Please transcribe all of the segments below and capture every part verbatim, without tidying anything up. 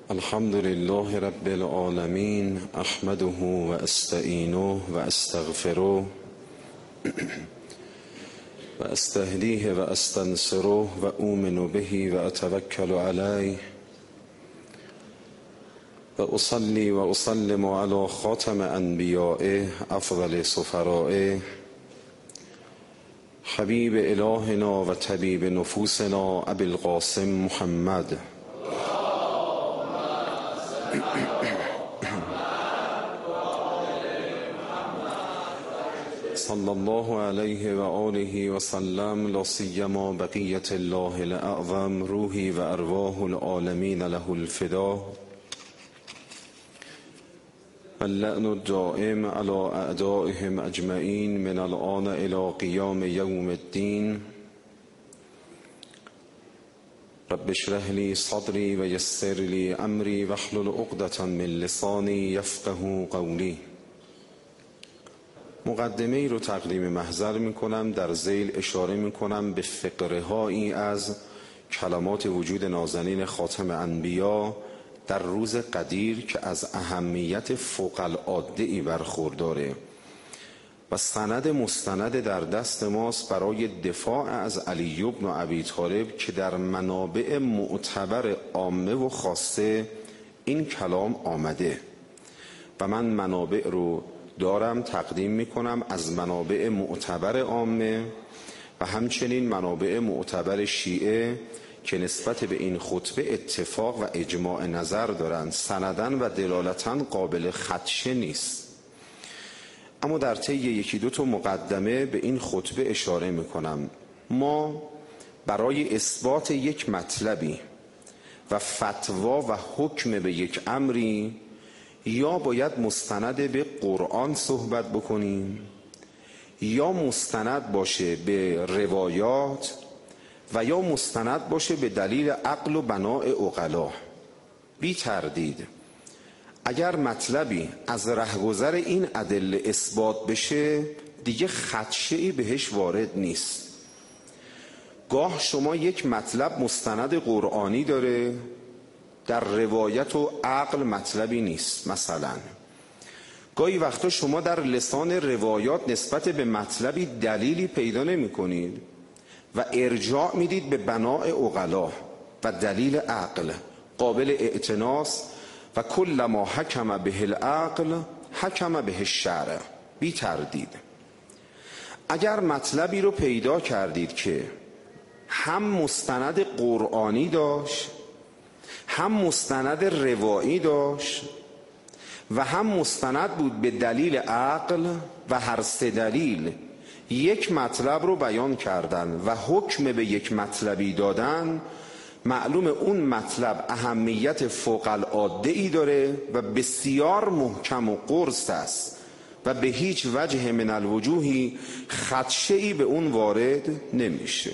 الحمد لله رب العالمين احمده و استعینه و استغفره و استهدیه و استنصره و اؤمن به و اتوکل علیه و اصلی و اسلم علی خاتم انبیائه افضل سفرائه حبیب الهنا و طبیب نفوسنا ابی القاسم محمد صلی الله علیه و آله و سلم، لا سیما بقیت الله الاعظم روحی و ارواح العالمین له الفدا اللعن الدائم علی اعدائهم اجمعین من الآن الی قیام یوم الدین. رب اشرح لی صدری و یسر لی امری واحلل عقدة من لسانی یفقهوا قولی. مقدمه ای رو تقدیم محضر می کنم، در ذیل اشاره می کنم به فقره هایی از کلمات وجود نازنین خاتم انبیا در روز قدیر که از اهمیت فوق العاده ای برخورداره و سند مستند در دست ماست برای دفاع از علی بن ابی طالب که در منابع معتبر عامه و خاصه این کلام آمده و من منابع رو دارم تقدیم میکنم از منابع معتبر عامه و همچنین منابع معتبر شیعه که نسبت به این خطبه اتفاق و اجماع نظر دارند، سندن و دلالتاً قابل خدشه نیست. اما در طی یکی دو تا مقدمه به این خطبه اشاره میکنم. ما برای اثبات یک مطلبی و فتوا و حکم به یک امری یا باید مستند به قرآن صحبت بکنیم یا مستند باشه به روایات و یا مستند باشه به دلیل عقل و بناء عقلا. بی تردید اگر مطلبی از رهگذر این ادله اثبات بشه دیگه خدشه‌ای بهش وارد نیست. گاه شما یک مطلب مستند قرآنی داره، در روایت و عقل مطلبی نیست. مثلا گاهی وقتا شما در لسان روایات نسبت به مطلبی دلیلی پیدا نمی کنید و ارجاع میدید به بناء عقلا و دلیل عقل قابل اعتناس و کل ما حکم به العقل حکم به الشرع. بی تردید اگر مطلبی رو پیدا کردید که هم مستند قرآنی داشت، هم مستند روایی داشت و هم مستند بود به دلیل عقل و هر سه دلیل یک مطلب رو بیان کردن و حکم به یک مطلبی دادن، معلوم اون مطلب اهمیت فوق العاده ای داره و بسیار محکم و قرص است و به هیچ وجه من الوجوهی خدشه‌ای به اون وارد نمیشه.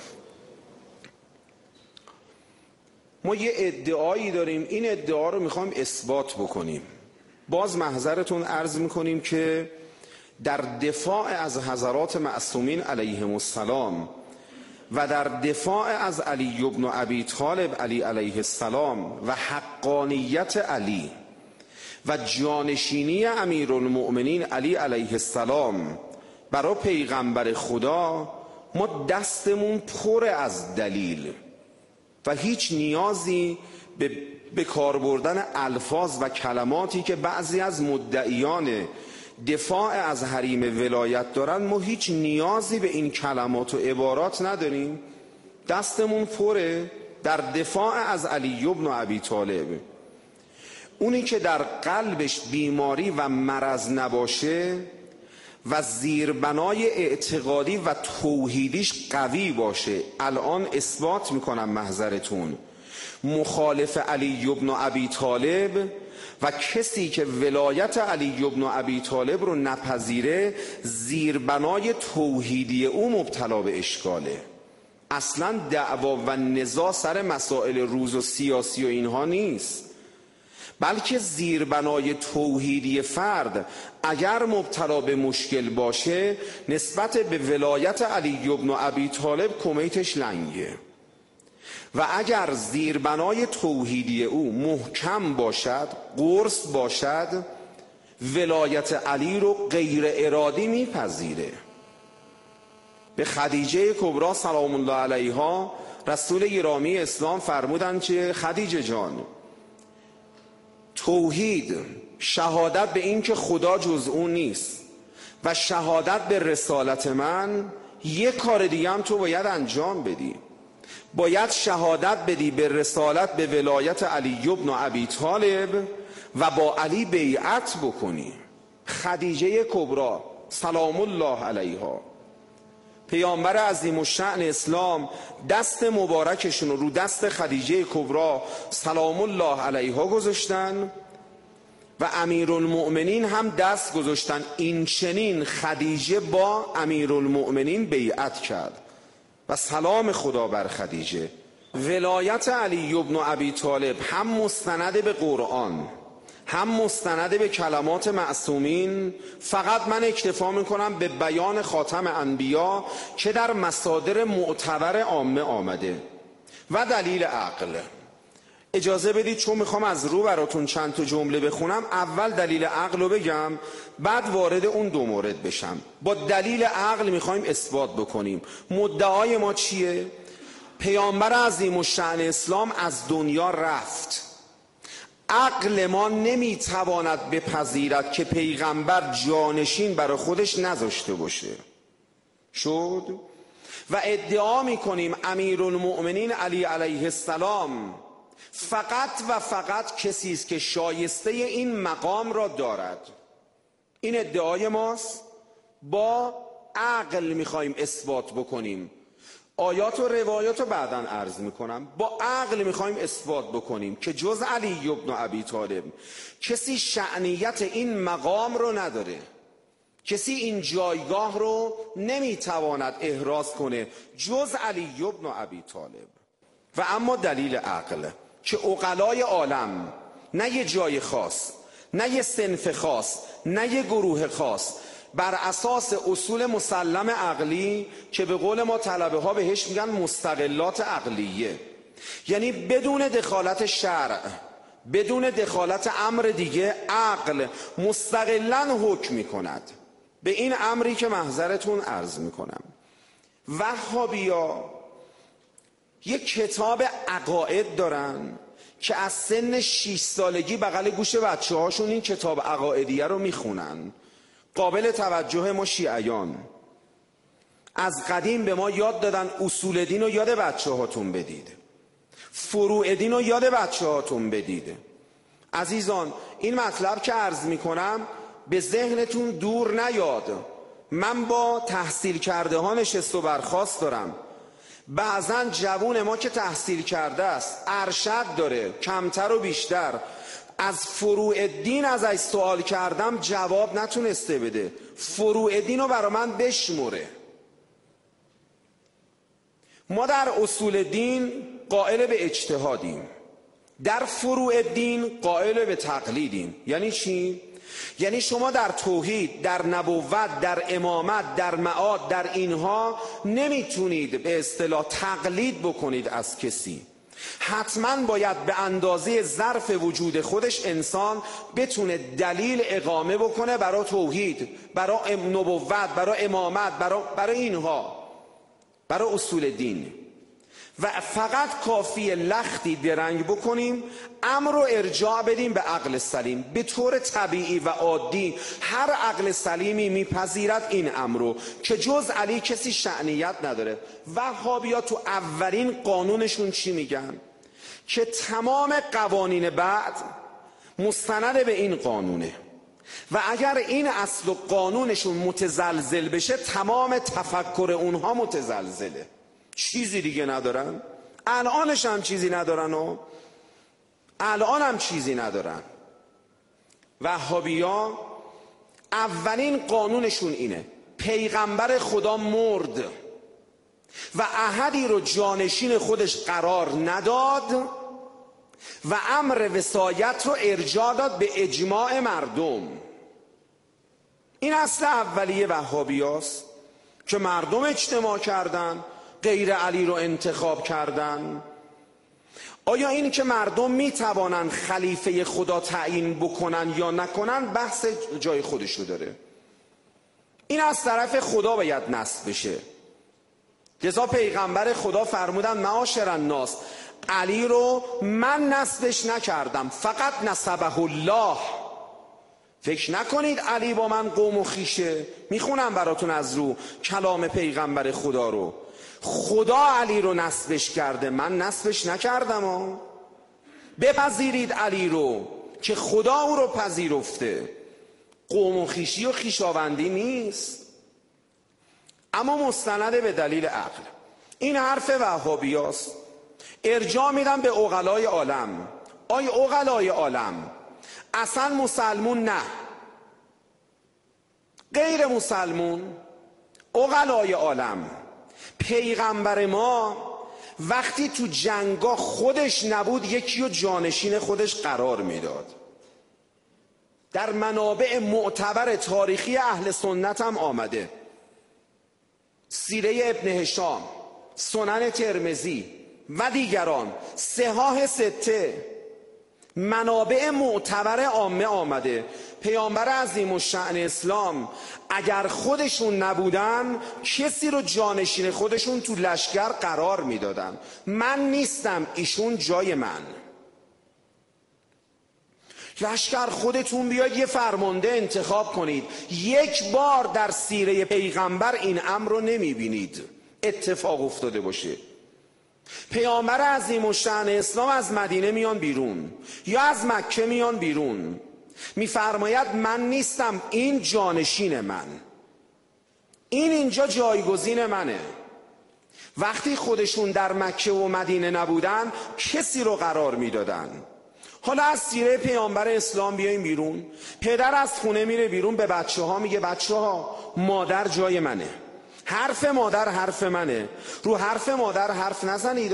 ما یه ادعایی داریم، این ادعا رو میخوایم اثبات بکنیم. باز محضرتون عرض میکنیم که در دفاع از حضرات معصومین علیهم السلام و در دفاع از علی بن ابی طالب علی علیه السلام و حقانیت علی و جانشینی امیرالمؤمنین علی علیه السلام برای پیغمبر خدا ما دستمون پر از دلیل و هیچ نیازی به به کار بردن الفاظ و کلماتی که بعضی از مدعیان دفاع از حریم ولایت دارن، ما هیچ نیازی به این کلمات و عبارات نداریم. دستمون پره در دفاع از علی بن ابی طالب. اونی که در قلبش بیماری و مرض نباشه و زیربنای اعتقادی و توحیدیش قوی باشه، الان اثبات میکنم محضرتون، مخالف علی بن ابی طالب و کسی که ولایت علی بن ابی طالب رو نپذیره زیربنای توحیدی او مبتلا به اشکاله. اصلا دعوا و نزاع سر مسائل روز و سیاسی و اینها نیست، بلکه زیربنای توحیدی فرد اگر مبتلا به مشکل باشه نسبت به ولایت علی بن ابی طالب کمیتش لنگه. و اگر زیربنای توحیدی او محکم باشد، قرص باشد، ولایت علی رو غیر ارادی میپذیره. به خدیجه کبری سلام الله علیها رسول گرامی اسلام فرمودند که خدیجه جان، توحید، شهادت به این که خدا جز اون نیست و شهادت به رسالت من، یک کار دیگه هم تو باید انجام بدی. باید شهادت بدی به رسالت، به ولایت علی ابن ابی طالب و با علی بیعت بکنی. خدیجه کبری سلام الله علیها، پیامبر عظیم الشأن اسلام، دست مبارکشون رو دست خدیجه کبری سلام الله علیها گذاشتن و امیرالمؤمنین هم دست گذاشتن. این چنین خدیجه با امیرالمؤمنین بیعت کرد و سلام خدا بر خدیجه. ولایت علی ابن ابی طالب هم مستند به قرآن، هم مستند به کلمات معصومین. فقط من اکتفا میکنم به بیان خاتم انبیا که در مصادر معتبر عامه آمده. و دلیل عقل، اجازه بدید چون میخوام از رو براتون چند تا جمله بخونم، اول دلیل عقل رو بگم، بعد وارد اون دو مورد بشم. با دلیل عقل میخوایم اثبات بکنیم. مدعای ما چیه؟ پیامبر عظیم الشأن اسلام از دنیا رفت. عقل ما نمیتواند بپذیرد که پیغمبر جانشین برای خودش نذاشته باشه. شد و ادعا میکنیم امیرالمؤمنین علی علیه السلام فقط و فقط کسی است که شایسته این مقام را دارد. این ادعای ماست. با عقل میخوایم اثبات بکنیم. آیات و روایات رو بعداً عرض میکنم. با عقل میخوایم اثبات بکنیم که جز علی ابن ابی طالب کسی شأنیت این مقام رو نداره، کسی این جایگاه رو نمیتواند احراز کنه جز علی ابن ابی طالب. و اما دلیل عقل که عقلای عالم، نه یه جای خاص، نه یه صنف خاص، نه یه گروه خاص، بر اساس اصول مسلم عقلی که به قول ما طلبه ها بهش میگن مستقلات عقلیه، یعنی بدون دخالت شرع، بدون دخالت امر دیگه، عقل مستقلاً حکم میکند به این امری که محضرتون عرض میکنم. وهابیا یک کتاب عقاید دارن که از سن شش سالگی بغل گوش بچه هاشون این کتاب عقایدیه رو میخونن. قابل توجه ما شیعیان، از قدیم به ما یاد دادن اصول دین رو یاد بچه هاتون بدید، فروع دین رو یاد بچه هاتون بدید. عزیزان، این مطلب که عرض میکنم به ذهنتون دور نیاد. من با تحصیل کرده ها نشست و برخاست دارم. بعضا جوون ما که تحصیل کرده است، ارشد داره، کمتر و بیشتر، از فروع دین ازش سوال کردم جواب نتونسته بده. فروع دین رو برا من بشموره. ما در اصول دین قائل به اجتهادیم، در فروع دین قائل به تقلیدیم. یعنی چی؟ یعنی شما در توحید، در نبوت، در امامت، در معاد، در اینها نمیتونید به اصطلاح تقلید بکنید از کسی. حتما باید به اندازه ظرف وجود خودش انسان بتونه دلیل اقامه بکنه برای توحید، برای نبوت، برای امامت، برای, برای اینها، برای اصول دین. و فقط کافی لختی درنگ بکنیم، امر رو ارجاع بدیم به عقل سلیم. به طور طبیعی و عادی هر عقل سلیمی میپذیرد این امر رو که جز علی کسی شأنیت نداره. وهابیا تو اولین قانونشون چی میگن؟ که تمام قوانین بعد مستند به این قانونه و اگر این اصل و قانونشون متزلزل بشه تمام تفکر اونها متزلزله. چیزی دیگه ندارن. الانش هم چیزی ندارن و الان هم چیزی ندارن. وهابیا اولین قانونشون اینه: پیغمبر خدا مرد و احدی رو جانشین خودش قرار نداد و امر وصایت رو ارجاع داد به اجماع مردم. این اصل اولیه وهابیاست که مردم اجتماع کردن، غیر علی رو انتخاب کردن. آیا این که مردم میتوانند خلیفه خدا تعیین بکنن یا نکنن بحث جای خودشو داره. این از طرف خدا باید نصب بشه. لذا پیغمبر خدا فرمودن معاشر الناس، علی رو من نصبش نکردم، فقط نصبه الله. فکر نکنید علی با من قوم و خیشه. میخونم براتون از رو کلام پیغمبر خدا رو. خدا علی رو نصبش کرده، من نصبش نکردم ها. بپذیرید علی رو که خدا او رو پذیرفته. قوم و خیشی و خیشاوندی نیست، اما مستنده به دلیل عقل. این حرف وهابیاست. ارجاع میدم به عقلای عالم. آی عقلای عالم، اصلا مسلمون نه، غیر مسلمون، عقلای عالم، پیغمبر ما وقتی تو جنگا خودش نبود یکی رو جانشین خودش قرار میداد. در منابع معتبر تاریخی اهل سنت هم آمده. سیره ابن هشام، سنن ترمذی و دیگران، صحاح سته، منابع معتبر عامه آمده. پیامبر عظیم الشأن اسلام اگر خودشون نبودن کسی رو جانشین خودشون تو لشکر قرار میدادن. من نیستم، ایشون جای من. لشکر خودتون بیاید یه فرمانده انتخاب کنید. یک بار در سیره پیغمبر این امر رو نمیبینید اتفاق افتاده باشه. پیامبر عظیم الشأن اسلام از مدینه میان بیرون یا از مکه میان بیرون، میفرماید من نیستم، این جانشین من، این اینجا جایگزین منه. وقتی خودشون در مکه و مدینه نبودن کسی رو قرار میدادن. حالا از سیره پیامبر اسلام بیایم بیرون. پدر از خونه میره بیرون، به بچه ها میگه بچه ها مادر جای منه، حرف مادر حرف منه، رو حرف مادر حرف نزنید.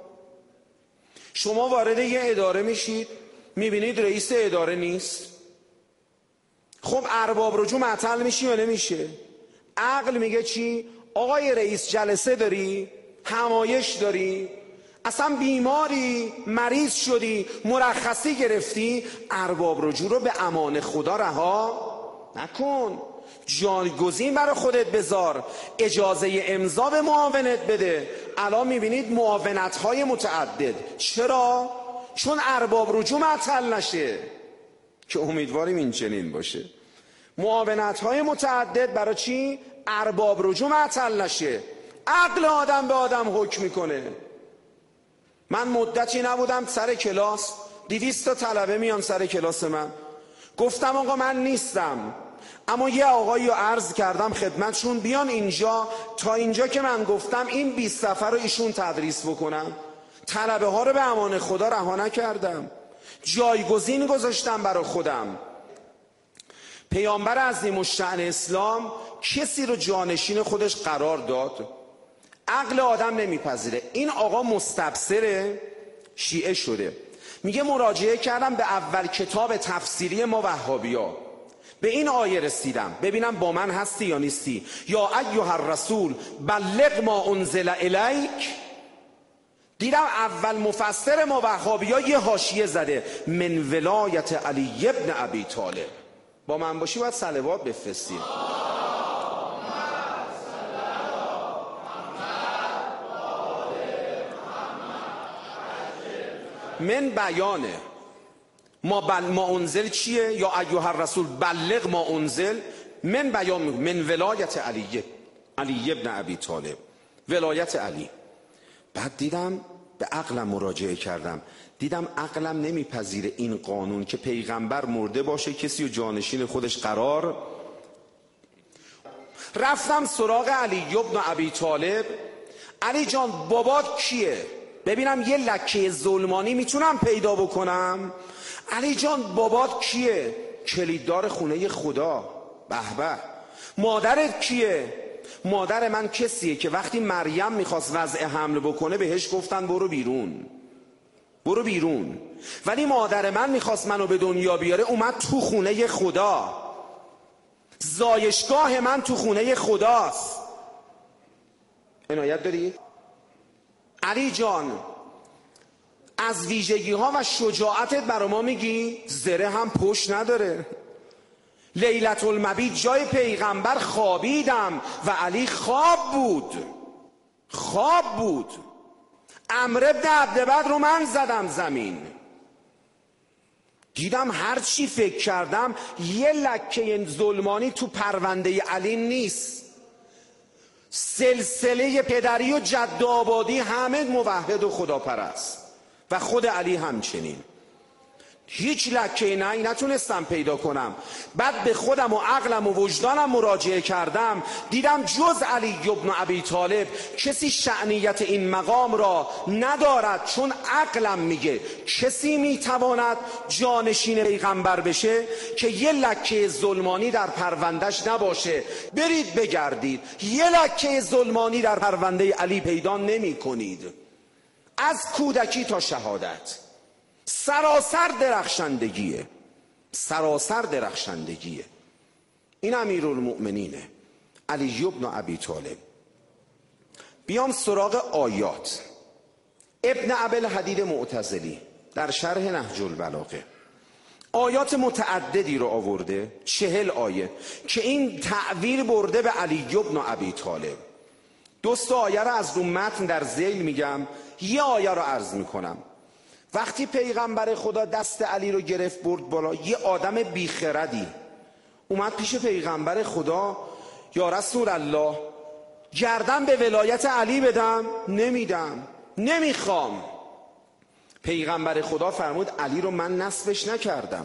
شما وارد یه اداره میشید، میبینید رئیس اداره نیست، خب ارباب رجوع معطل میشی یا نمیشه؟ عقل میگه چی؟ آقای رئیس جلسه داری؟ همایش داری؟ اصلا بیماری؟ مریض شدی؟ مرخصی گرفتی؟ ارباب رجوع رو به امان خدا رها نکن، جایگزین برای خودت بذار، اجازه امضا به معاونت بده. الان میبینید معاونت های متعدد. چرا؟ چون ارباب رجوع معطل نشه، که امیدواریم این چنین باشه. معاونت های متعدد برای چی؟ ارباب رجوع معطل نشه. عقل آدم به آدم حکم میکنه. من مدتی نبودم سر کلاس، دویست تا طلبه میان سر کلاس من. گفتم آقا من نیستم، اما یه آقایی رو عرض کردم خدمتشون بیان اینجا، تا اینجا که من گفتم این بیست صفحه رو ایشون تدریس بکنم. طلبه ها رو به امان خدا رها نکردم، جایگزین گذاشتم برای خودم. پیامبر عظیم الشأن اسلام کسی رو جانشین خودش قرار داد. عقل آدم نمیپذیره. این آقا مستبصره، شیعه شده، میگه مراجعه کردم به اول کتاب تفسیری ما وهابیا، به این آیه رسیدم، ببینم با من هستی یا نیستی. یا ایها الرسول بلغ ما انزل الیک. دیدم اول مفسر ما وهابیا یه حاشیه زده من ولایت علی ابن ابی طالب. با من باشی باید صلوات بفرستی. من بیانه ما بل ما انزل چیه؟ یا ایها الرسول بلغ ما انزل. من بیان من ولایت علی علی ابن ابی طالب، ولایت علی. بعد دیدم به عقلم مراجعه کردم، دیدم عقلم نمیپذیره این قانون که پیغمبر مرده باشه کسی رو جانشین خودش قرار. رفتم سراغ علی ابن ابی طالب. علی جان بابات کیه؟ ببینم یه لکه ظلمانی میتونم پیدا بکنم. علی جان بابات کیه؟ کلیددار خونه خدا. به به. مادرت کیه؟ مادر من کسیه که وقتی مریم میخواست وضع حمل بکنه بهش گفتن برو بیرون، برو بیرون. ولی مادر من میخواست منو به دنیا بیاره، اومد تو خونه خدا. زایشگاه من تو خونه خداست. عنایت داری؟ علی جان از ویژگی ها و شجاعتت برا ما میگی؟ زره هم پشت نداره. لیلة المبیت جای پیغمبر خوابیدم و علی خواب بود، خواب بود. عمرو بن عبدبدر رو من زدم زمین، دیدم هر چی فکر کردم یه لکه ظلمانی تو پرونده علی نیست. سلسله پدری و جد آبادی همه موحد و خداپرست و خود علی همچنین. هیچ لکه نه نتونستم پیدا کنم. بعد به خودم و عقلم و وجدانم مراجعه کردم، دیدم جز علی ابن ابی طالب کسی شأنیت این مقام را ندارد، چون عقلم میگه کسی میتواند جانشین پیغمبر بشه که یه لکه ظلمانی در پروندهش نباشه. برید بگردید، یه لکه ظلمانی در پرونده علی پیدا نمی کنید. از کودکی تا شهادت سراسر درخشندگیه، سراسر درخشندگیه. این امیرالمؤمنینه علی ابن ابی طالب. بیام سراغ آیات. ابن ابوالحدید معتزلی در شرح نهج البلاغه آیات متعددی رو آورده، چهل آیه که این تعویل برده به علی ابن ابی طالب. دوست آیه رو از رو متن در ذیل میگم، یه آیه رو عرض میکنم. وقتی پیغمبر خدا دست علی رو گرفت برد بالا، یه آدم بیخردی اومد پیش پیغمبر خدا، یا رسول الله گردن به ولایت علی بدم؟ نمیدم، نمیخوام. پیغمبر خدا فرمود علی رو من نصبش نکردم،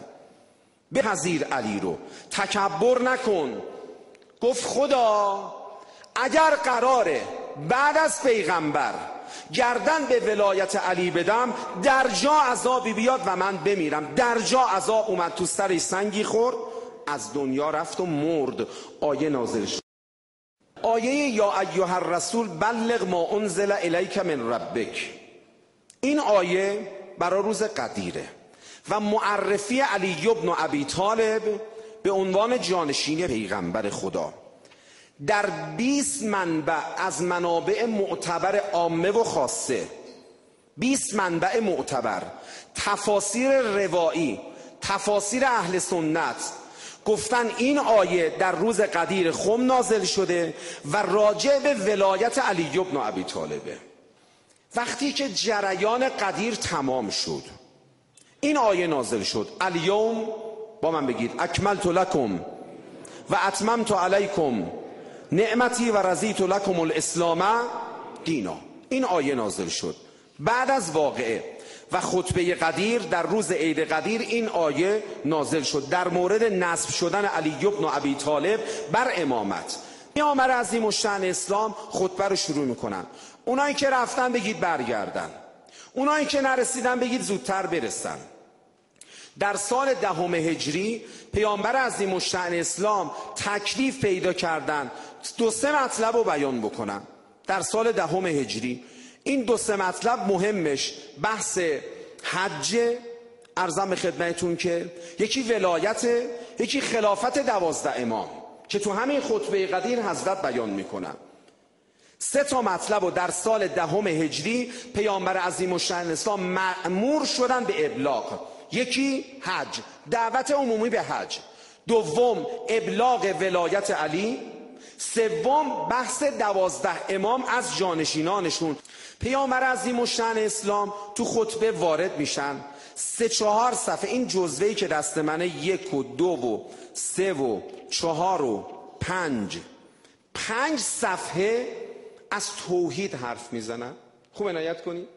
بپذیر علی رو، تکبر نکن. گفت خدا اگر قراره بعد از پیغمبر گردن به ولایت علی بدم، در جا عذابی بیاد و من بمیرم. در جا عذاب اومد، تو سرش سنگی خورد، از دنیا رفت و مرد. آیه نازل شد، آیه یا ایها الرسول بلغ ما انزل الیک من ربک. این آیه برای روز قدیره و معرفی علی ابن ابی طالب به عنوان جانشین پیغمبر خدا در بیست منبع از منابع معتبر عامه و خاصه، بیست منبع معتبر، تفاسیر روایی، تفاسیر اهل سنت گفتن این آیه در روز قدیر خم نازل شده و راجع به ولایت علی ابن ابی طالبه. وقتی که جریان قدیر تمام شد، این آیه نازل شد، الیوم، با من بگید، اکملت لکم و اتممت علیکم نعمتی و رضیت لکم الاسلام دینا. این آیه نازل شد بعد از واقعه و خطبه قدیر در روز عید قدیر. این آیه نازل شد در مورد نصب شدن علی ابن ابی طالب بر امامت. پیامبر عظیم الشأن اسلام خطبه رو شروع میکنن. اونایی که رفتن بگید برگردن، اونایی که نرسیدن بگید زودتر برسن. در سال دهم هجری پیامبر عظیم الشأن اسلام تکلیف پیدا کردن دو سه مطلب رو بیان بکنن. در سال دهم هجری این دو سه مطلب مهمش بحث حج، ارزم به خدمتتون که یکی ولایت، یکی خلافت دوازده امام که تو همین خطبه قدیر حضرت بیان میکنن. سه تا مطلب رو در سال دهم هجری پیامبر عظیم الشأن اسلام مأمور شدن به ابلاغ. یکی حج، دعوت عمومی به حج. دوم ابلاغ ولایت علی. سوم بحث دوازده امام از جانشینانشون. پیامبر عظیم الشأن اسلام تو خطبه وارد میشن، سه چهار صفحه، این جزوه‌ای که دست منه، یک و دو و سه و چهار و پنج، پنج صفحه از توحید حرف میزنن. خوب عنایت کنید،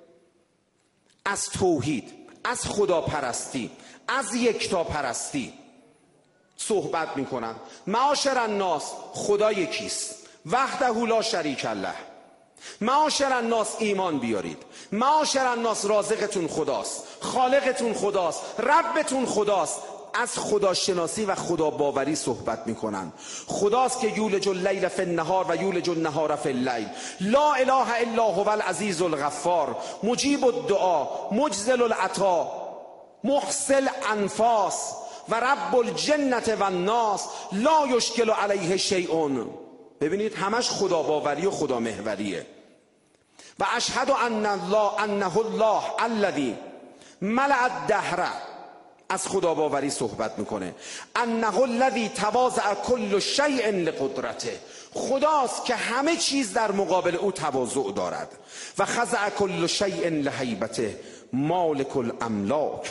از توحید، از خداپرستی، از یکتاپرستی صحبت میکنن. معاشر الناس، خدا یکیست، وحده لا شریک له. معاشر الناس ایمان بیارید. معاشر الناس رازقتون خداست، خالقتون خداست، ربتون خداست. از خداشناسی و خدا باوری صحبت میکنن. خداست که یولج اللیل فی النهار و یولج النهار فی اللیل، لا اله الا هو العزیز الغفار، مجیب الدعا، مجزل العطا، محسل انفاس و رب الجنة و الناس، لا یشکل علیه شیء. ببینید همش خدا باوری و خدا محوریه. و اشهد ان الله انه الله الذی ملأ الدهر، از خدا باوری صحبت میکنه، انه الذی تواضع کل شیء لقدرته، خداست که همه چیز در مقابل او تواضع دارد. و خضع کل شیء لهیبته، مالک الاملاک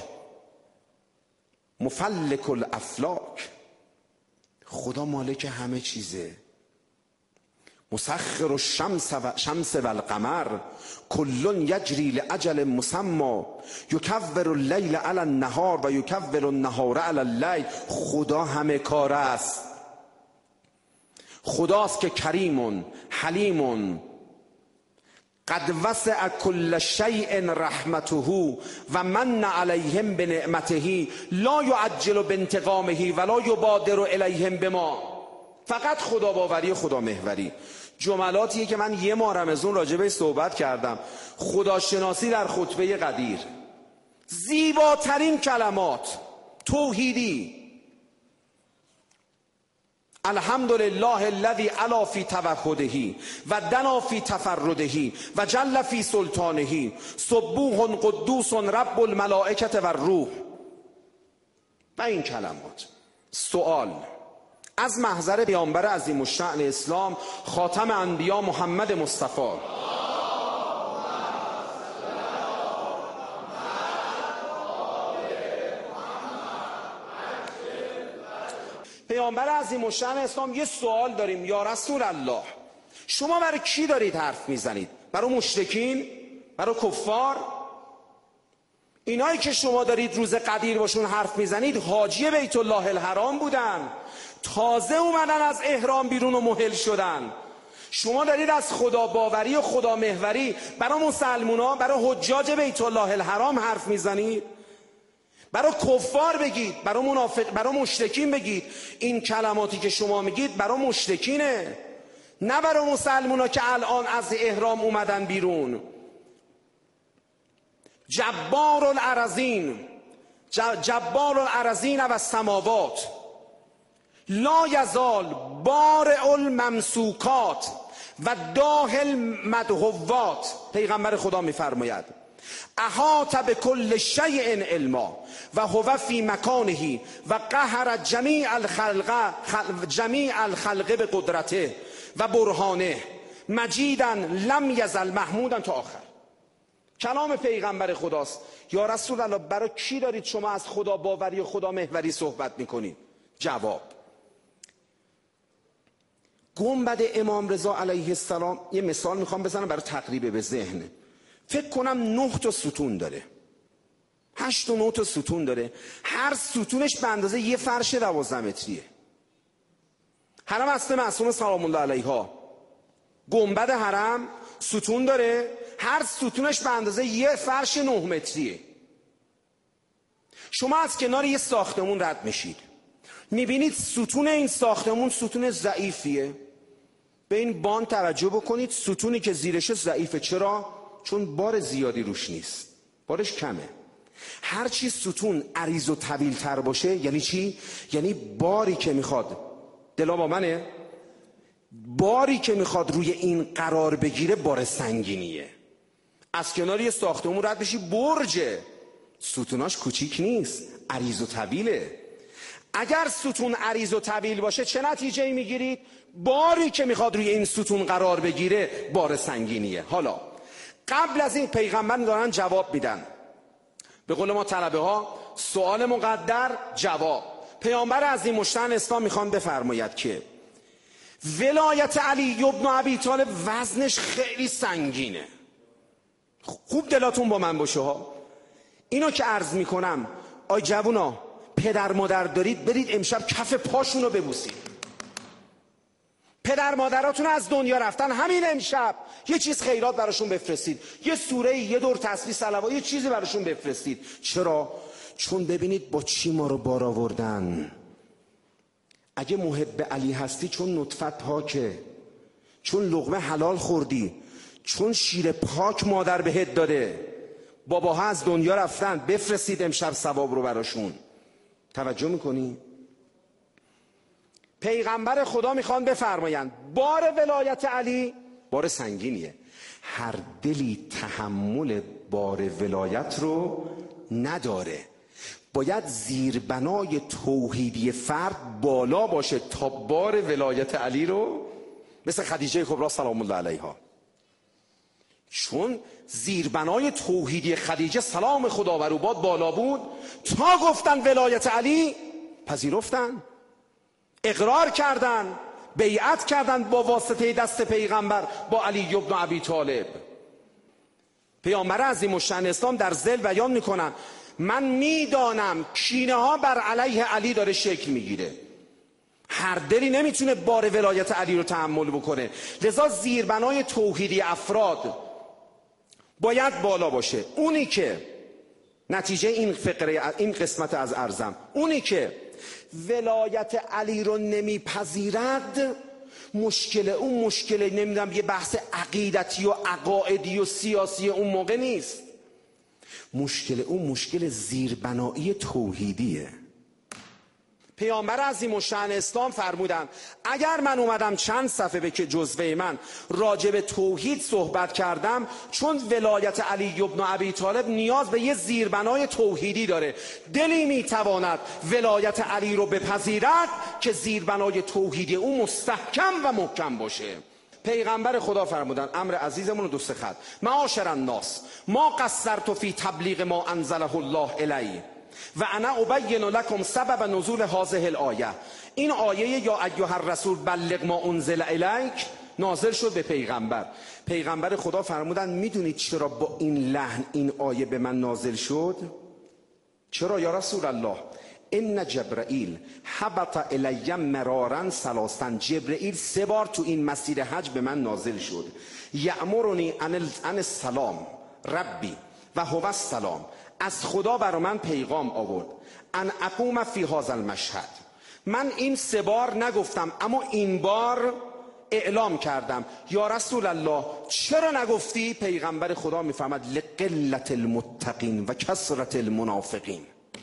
مفلک الافلاک، خدا مالک همه چیزه. مسخر الشمس و شمس و القمر کل یجری لاجل مسمى یکور اللیل علی النهار و یکور النهار علی اللیل، خدا همه کار است. خداست که کریم حلیم قد وسع کل شیء رحمته و من علیهم بنعمته لا یعجل بانتقامه ولا یبادر الیهم بما. فقط خدا باوری و خدا محوری، جملاتیه که من یه ماه رمضان راجع بهش صحبت کردم. خداشناسی در خطبه قدیر، زیباترین کلمات توحیدی. الحمدلله الذی علا فی توحده و دنا فی تفرده و جل فی سلطانه سبوح قدوس رب الملائکه و الروح. و این کلمات. سوال از محضر پیامبر عظیم الشأن اسلام خاتم انبیا محمد مصطفی پیامبر عظیم الشأن اسلام یه سوال داریم. یا رسول الله، شما برای کی دارید حرف میزنید؟ برای مشرکین؟ برای کفار؟ اینایی که شما دارید روز قدیر باشون حرف میزنید حاجی بیت الله الحرام بودن، تازه اومدن از احرام بیرون و مهل شدن. شما دارید از خدا باوری و خدا محوری برای مسلمونا، برای حجاج بیت الله الحرام حرف میزنید؟ برای کفار بگید، برای منافق، برای مشرکین بگید. این کلماتی که شما میگید برای مشرکینه، نه برای مسلمونا که الان از احرام اومدن بیرون. جبار الارضین، جبار الارضین و السماوات لا یزال بارع الممسوکات و داهل مدهوات. پیغمبر خدا میفرماید احاط بكل شیء علما و هو فی مکانه و قهر جمیع الخلق جمیع الخلق به قدرته و برهانه مجیدا لم یزل محمودا تا آخر. کلام پیغمبر خداست. یا رسول الله، برای کی دارید شما از خدا باوری و خدا محوری صحبت میکنید؟ جواب: گنبد امام رضا علیه السلام، یه مثال میخوام بزنم برای تقریب به ذهن. فکر کنم نه تا ستون داره، هشت و نه تا ستون داره، هر ستونش به اندازه یه فرش دوازده متریه. حرم اصل معصوم سلام الله علیها، گنبد حرم ستون داره، هر ستونش به اندازه یه فرش نه متریه. شما از کنار یه ساختمون رد میشید، میبینید ستون این ساختمون ستون ضعیفیه. به این باند توجه بکنید، ستونی که زیرش ضعیفه. چرا؟ چون بار زیادی روش نیست، بارش کمه. هر چی ستون عریض و طویل تر باشه یعنی چی؟ یعنی باری که میخواد، دلا با منه، باری که میخواد روی این قرار بگیره بار سنگینیه. از کنار یه ساختمون رد بشی، برجه، ستوناش کوچیک نیست، عریض و طویله. اگر ستون عریض و طویل باشه چه نتیجه‌ای میگیرید؟ باری که میخواد روی این ستون قرار بگیره بار سنگینیه. حالا قبل از این پیغمبر دارن جواب میدن، به قول ما طلبه ها، سوال مقدر جواب. پیامبر عظیم الشأن اسلام میخوان بفرماید که ولایت علی ابن ابی طالب وزنش خیلی سنگینه. خوب دلاتون با من باشه ها. اینو که عرض میکنم، آی جوونا، پدر مادر دارید، برید امشب کف پاشون رو ببوسید. پدر مادراتون از دنیا رفتن، همین امشب یه چیز خیرات براشون بفرستید، یه سوره، یه دور تسبیح صلوات، یه چیزی براشون بفرستید. چرا؟ چون ببینید با چی ما رو بار آوردن. اگه محب علی هستی چون نطفت پاکه، چون لقمه حلال خوردی، چون شیر پاک مادر بهت داده، باباها از دنیا رفتن، بفرستید امشب ثواب رو براشون. توجه میکنی؟ پیغمبر خدا میخوان بفرمایند بار ولایت علی بار سنگینیه. هر دلی تحمل بار ولایت رو نداره. باید زیربنای توحیدی فرد بالا باشه تا بار ولایت علی رو، مثل خدیجه کبری سلام الله علیها، چون زیربنای توحیدی خدیجه سلام خدا بر او باد بالا بود، تا گفتن ولایت علی پذیرفتن، اقرار کردن، بیعت کردن با واسطه دست پیغمبر با علی ابن ابی طالب. پیامبر عظیم الشأن اسلام در ذیل بیان میکنن من میدانم کینه ها بر علیه علی داره شکل میگیره، هر دلی نمیتونه بار ولایت علی رو تحمل بکنه، لذا زیربنای توحیدی افراد باید بالا باشه. اونی که نتیجه این فقره، این قسمت از ارزم، اونی که ولایت علی رو نمیپذیرد، مشکل اون مشکل نمیدونم یه بحث عقیدتی و عقائدی و سیاسی اون موقع نیست، مشکل اون مشکل زیربنایی توحیدیه. پیامبر عظیم الشأن اسلام فرمودن اگر من اومدم چند صفحه به که جزوه من راجع به توحید صحبت کردم، چون ولایت علی ابن ابی طالب نیاز به یه زیربنای توحیدی داره، دلی میتواند ولایت علی رو بپذیرد که زیربنای توحیدی او مستحکم و محکم باشه. پیغمبر خدا فرمودن، امر عزیزمون رو دوست خط، معاشر الناس ما قصرت فی تبلیغ ما انزله الله الی و انا ابین لکم سبب نزول هذه الآیه. این آیه یا ایها الرسول بلغ ما انزل الیک نازل شد به پیغمبر. پیغمبر خدا فرمودن میدونید چرا با این لحن این آیه به من نازل شد؟ چرا یا رسول الله؟ ان جبرائیل هبط الی مرارا ثلاثا، جبرائیل سه بار تو این مسیر حج به من نازل شد. یأمرنی عن السلام ربی و هو السلام، از خدا برای من پیغام آورد، ان اقوم فی هذا المشهد، من این سه بار نگفتم اما این بار اعلام کردم. یا رسول الله چرا نگفتی؟ پیغمبر خدا میفهمد لقلت المتقین و کثرت المنافقین،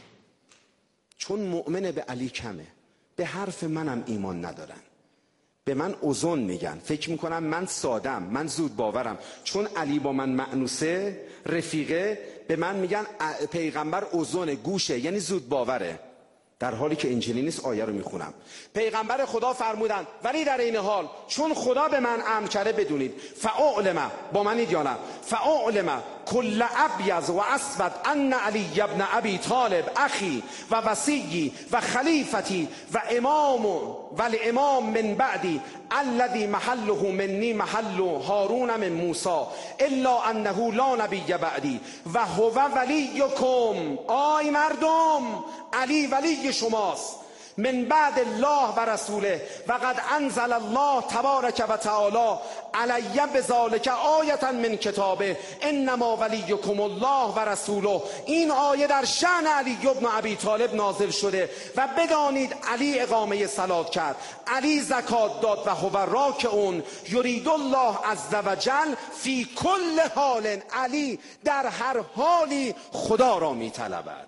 چون مؤمن به علی کمه، به حرف منم ایمان ندارن، به من اوزون میگن، فکر میکنم من سادم، من زود باورم، چون علی با من مأنوسه رفیقه، به من میگن پیغمبر اوزونه، گوشه، یعنی زود باوره، در حالی که انجیلی نیست. آیه رو میخونم. پیغمبر خدا فرمودن ولی در این حال چون خدا به من امر کرده بدونید، فاعلم، با منید یا نه، فاعلم کل ابیض و اسود ان علی ابن ابی طالب اخی و وصی و خلیفتی و امام و الامام من بعدی الذی محله منی محل هارون من موسی الا انه لا نبی بعدی و هو ولیکم. آی مردم، علی ولی شماست، من بعد الله و رسوله و قد انزل الله تبارک و تعالی علی بذالک آیه من کتابه انما ولیکم الله و رسوله. این آیه در شأن علی ابن ابی طالب نازل شده و بدانید علی اقامه صلات کرد، علی زکات داد و هو راکعون یرید الله عز و جل فی کل حال، علی در هر حالی خدا را میطلبد.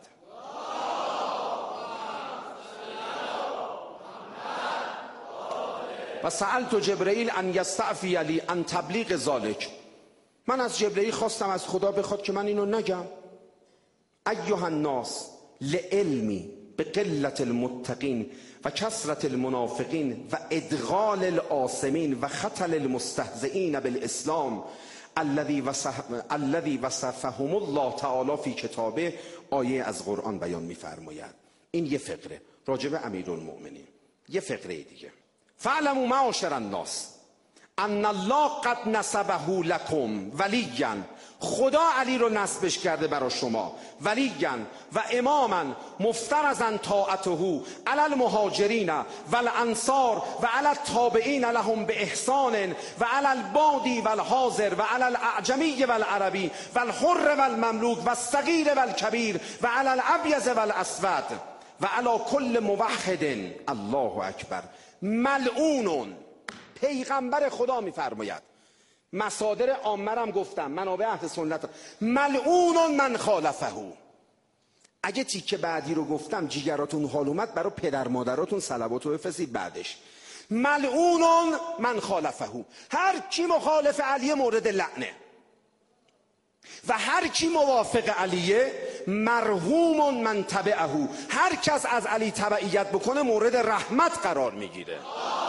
و سألت جبرائیل ان یستعفی لی ان تبلیغ ذالک، من از جبرائیل خواستم از خدا بخواد که من اینو نگم. ایها الناس لعلمی بقلت المتقین و کثرت المنافقین و ادغال الآثمین و خطل المستهزئین بالاسلام الذی وصف الذی وصفهم الله تعالی فی کتابه. آیه از قرآن بیان می‌فرماید. این یه فقره راجع به امیرالمؤمنین. یه فقره دیگه، فاعلموا معاشر الناس ان الله قد نسبه لکم ولیا، خدا علی رو نسبش کرده برای شما، ولیا و اماما مفترضا طاعته علی المهاجرین و الانصار و علی التابعین لهم باحسان و علی البادی و الحاضر و علی الاعجمی و العربی و الحر و المملوک و الصغیر و الکبیر و علی الابیض و الاسود و علی کل موحد الله اکبر ملعونون. پیغمبر خدا میفرماید، مصادر عامرم گفتم، منابع اهل سنت، ملعونون من خالفه. اگه تیکه بعدی رو گفتم جیگراتون حال اومد، برای پدر مادراتون صلوات رو بفرستید بعدش. ملعونون من خالفه، هر کی مخالف علی مورد لعنه و هر کی موافق علیه مرحوم من تبعه، هر کس از علی تبعیت بکنه مورد رحمت قرار میگیره.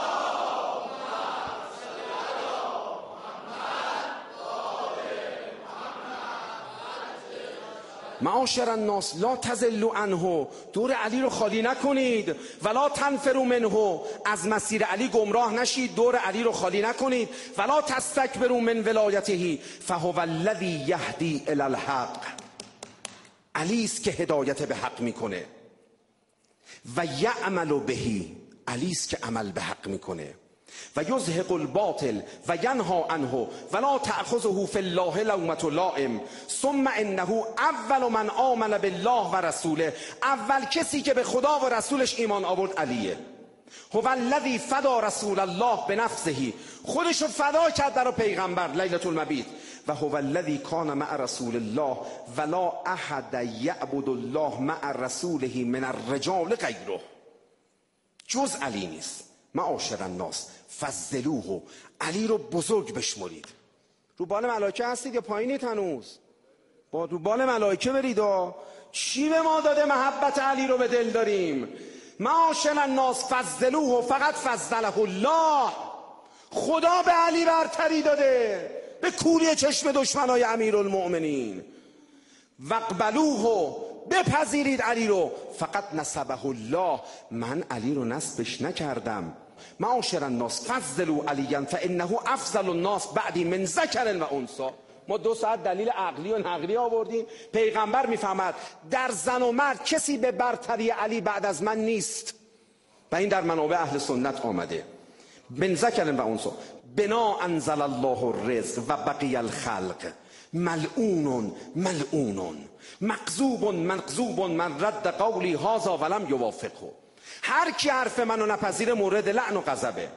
معاشر الناس لا تضلوا عنه، دور علی رو خالی نکنید. ولا تنفروا منه، از مسیر علی گمراه نشید، دور علی رو خالی نکنید. ولا تستکبروا من ولایته فهو الذی یهدی الی الحق، علی است که هدایت به حق میکنه. و یعمل بهی، علی است که عمل به حق میکنه. و یزهق الباطل و ینها عنه ولا تأخذه فی الله لومة لائم ثم انه اول من آمن بالله و رسوله، اول کسی که به خدا و رسولش ایمان آورد علیه. هو الذی فدا رسول الله بنفسه، خودش رو فدا کرد برای پیغمبر لیلة المبیت. و هو الذی کان مع رسول الله ولا احد یعبد الله مع رسوله من الرجال غیره، جز علی نیست. معاشر الناس فضلوه، علی رو بزرگ بشمرید. رو بال ملائکه هستید یا پایینید هنوز؟ با رو بال ملائکه برید. چی به ما داده محبت علی رو به دل داریم؟ معاشر الناس فضلوه، فقط فضله الله، خدا به علی برتری داده به کوری چشم دشمنای امیرالمؤمنین. وقبلوه، بپذیرید علی رو، فقط نسبه الله، من علی رو نسبش نکردم. معاشر الناس فضلوا علیا فانه افضل الناس بعدی من ذکر و انثی. ما دو ساعت دلیل عقلی و نقلی آوردیم. پیغمبر میفهمد در زن و مرد کسی به برتری علی بعد از من نیست و این در منابع اهل سنت آمده. من ذکر و انثی بنا انزل الله الرزق و بقی الخلق ملعون ملعون مغضوب مغضوب من رد قولی هذا ولم یوافقه. هر کی حرف منو نپذیره مورد لعن و غضبه.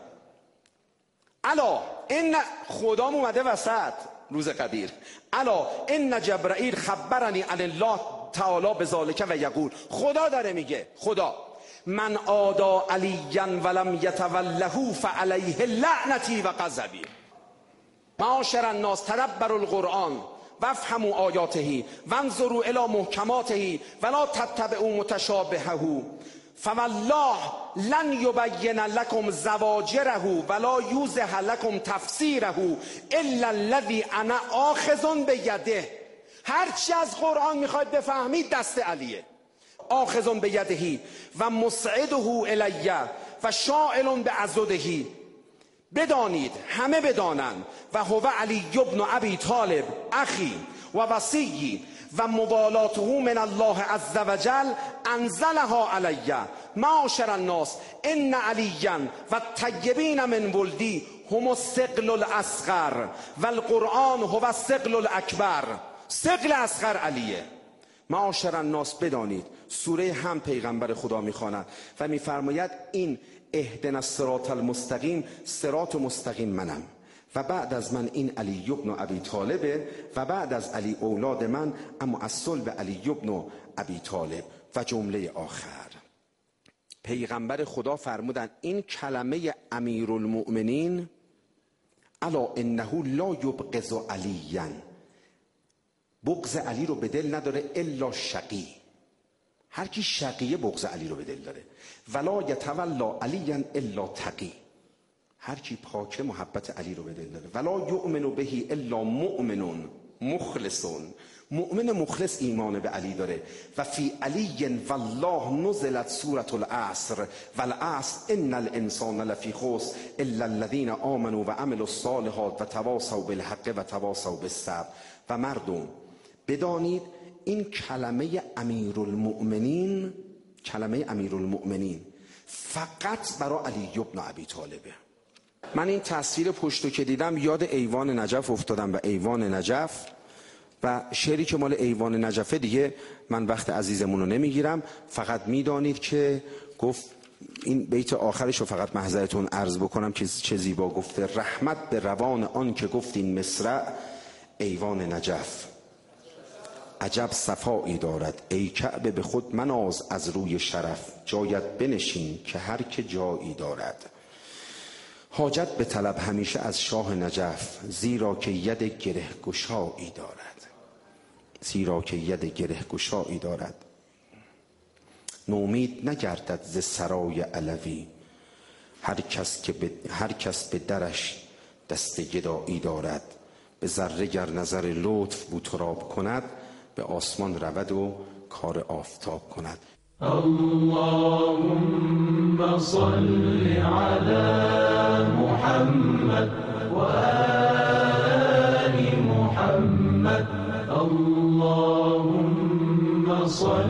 الا ان خدا اومده وسط روز قدیر. الا ان جبرائیل خبرنی عن الله تعالی بذالک و یقول، خدا داره میگه، خدا من آدا علیا ولم یتوله فعلیه لعنتی و غضبی. معاشر الناس تدبروا القرآن وافهموا آیاته وانظروا الی محکماته ولا تتبعوا متشابهه فوالله لن یبین لکم زواجره ولا یوضح لکم تفسیره الا الذی انا آخذ بیده. هرچی از قرآن میخواید بفهمید دست علیه. آخذ بیده و مسعده الیه و شائل بعضده. بدانید، همه بدانن، و هو علی ابن ابی طالب اخی و وصی و موالاته من الله عز وجل انزلها علیه. معاشر الناس ان علیا و الطیبین من ولدی هم الثقل الاصغر و القرآن هو الثقل الاکبر. ثقل اصغر علیه. معاشر الناس بدانید، سوره هم پیغمبر خدا میخواند و میفرماید این اهدنا الصراط المستقیم، صراط مستقیم منم و بعد از من این علی ابن ابی طالبه و بعد از علی اولاد من اما از صلب علی ابن ابی طالب و جمله آخر. پیغمبر خدا فرمودن این کلمه امیرالمؤمنین الا انه لا یبغض علیا، بغض علی رو به دل نداره الا شقی. هر کی شقیه بغض علی رو به دل داره. ولا یتولا علیا الا تقی، هر کی پاکه محبت علی رو به دل داره. ولا یؤمن بهی الا مؤمن مخلص، مؤمن مخلص ایمان به علی داره. و فی علی والله نزلت سورة العصر والعصر ان الانسان لفی خسر الا الذین آمنوا و عملوا الصالحات و تواصوا بالحق و تواصوا بالصبر. و مردم بدانید این کلمه امیرالمؤمنین، کلمه امیرالمؤمنین فقط برای علی ابن ابی طالبه. من این تصویر پشتو که دیدم یاد ایوان نجف افتادم و ایوان نجف و شعری که مال ایوان نجفه دیگه من وقت عزیزمون رو نمیگیرم. فقط میدانید که گفت این بیت آخرش رو فقط محضرتون عرض بکنم که چه زیبا گفته: رحمت به روان آن که گفت این مصرع ایوان نجف، عجب صفایی دارد ای کعبه به خود مناز از روی شرف، جایت بنشین که هر که جایی دارد. حاجت به طلب همیشه از شاه نجف، زیرا که ید گره گشایی دارد. زیرا که ید گره گشایی دارد. نومید نگردد ز سرای علوی، هر کس که به هر کس به درش دست گدایی دارد. به ذره گر نظر لطف بو تراب کند، به آسمان رود و کار آفتاب کند. اللهم صل علی محمد و آل محمد. اللهم صل